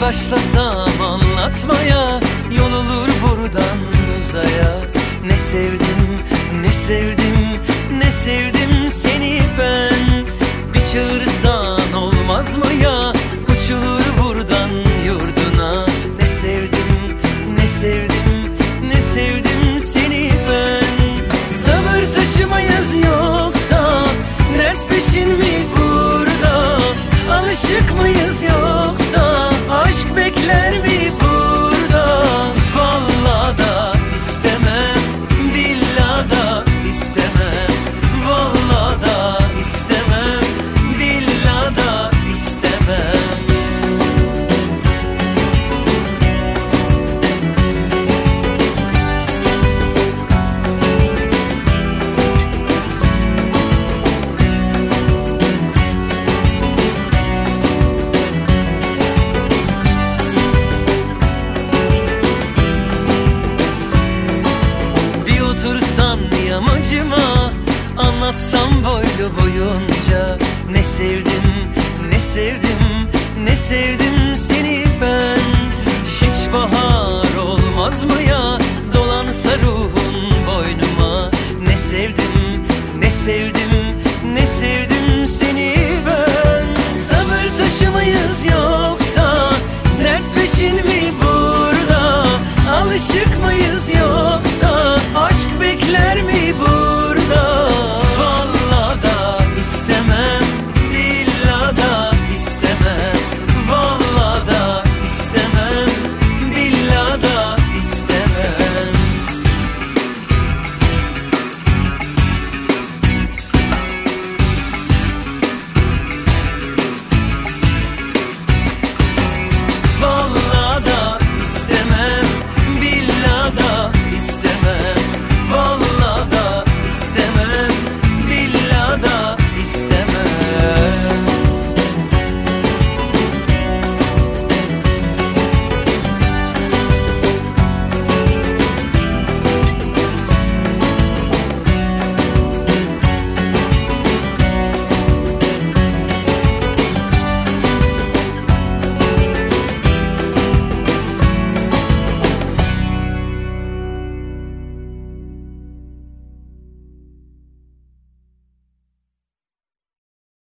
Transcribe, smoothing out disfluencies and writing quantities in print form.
başlasam anlatmaya, yol olur buradan uzaya. Ne sevdim, ne sevdim, ne sevdim seni ben. Bir çağırsan olmaz mı ya, uçulur buradan yurduna. Ne sevdim, ne sevdim, ne sevdim seni ben. Sabır taşımayız yoksa, dert peşin mi burada? Alışık mıyız yoksa, aşk bekler mi burada? Vallahi da istemem, billahi da istemem. Vallahi da istemem, billahi da istemem. Otursan yamacıma, anlatsam boylu boyunca. Ne sevdim, ne sevdim, ne sevdim seni ben. Hiç bahar olmaz mı ya, dolansa ruhun boynuma. Ne sevdim, ne sevdim,